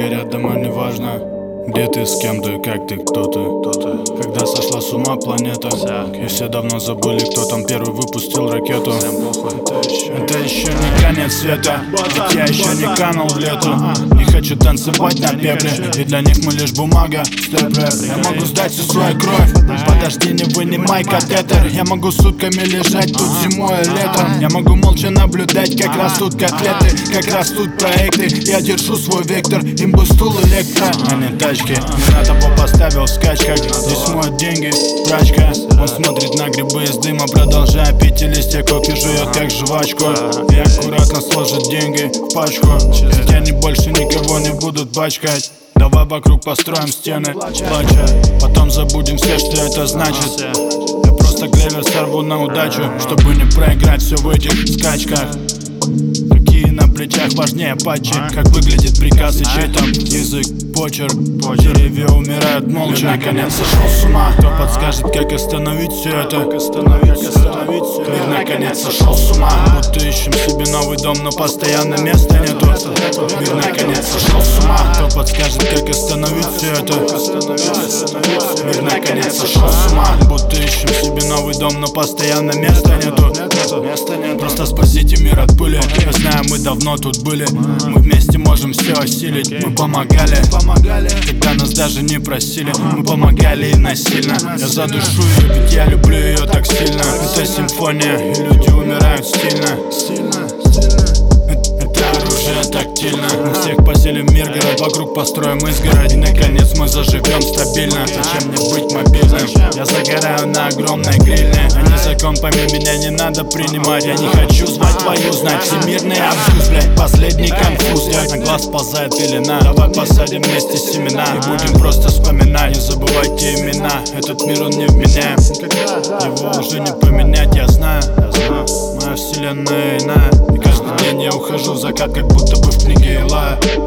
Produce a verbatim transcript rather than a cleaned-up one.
где рядом, а не важно, где ты, с кем ты, как ты, кто ты. Когда сошла с ума планета, и все давно забыли, кто там первый выпустил ракету. Это еще не конец света, ведь я еще не канул в лету. Не хочу танцевать на пепле, и для них мы лишь бумага, степлер. Я могу сдать всю свою кровь, подожди, не вынимай катетер. Я могу сутками лежать тут зимой и летом. Я могу молча наблюдать, как растут котлеты, как растут проекты. Я держу свой вектор, им бы стул электро, а не тачки. Не на того поставил в скачках, здесь моют деньги, прачка. Он смотрит на грибы из дыма, продолжая пить, и листья коки жует как жвачку. И аккуратно сложит деньги в пачку, ведь они больше никого не будут пачкать. Давай вокруг построим стены, плача, потом забудем все, что это значит. Я просто клевер сорву на удачу, чтобы не проиграть все в этих скачках. Какие на плечах важнее патчи, как выглядит приказ и чей там язык, почерк. Деревья умирают молча. Мир наконец сошел с ума, кто подскажет, как остановить все это? Мир наконец сошел с ума, будто ищем себе новый дом, но постоянно места нету. Мир наконец сошел с ума, кто подскажет, как остановить все это? Мир наконец сошел с ума, будто ищем себе новый дом, но постоянно места нету. Просто спасите мир от пыли. Я знаю, мы давно тут были, мы вместе можем все осилить. Мы помогали, когда нас даже не просили. Мы помогали и насильно. Я за душу ее, ведь я люблю ее так сильно. Это симфония, и люди умирают стильно. Это оружие тактильно. Мы всех поселим в мир, город вокруг построим изгородь. И наконец мы заживем стабильно. Зачем мне быть мобильным? Я загораю на огромной грильне. А не за компами меня не надо принимать. Я не хочу звать твою, знать всемирный абьюз, блять, последний конфуз. Я на глаз ползает пелена. Давай посадим вместе семена и будем просто вспоминать. Не забывайте имена, этот мир он невменяем. Его уже не поменять, я знаю. Моя вселенная иная, и каждый день я ухожу в закат, как будто бы в книге Илая.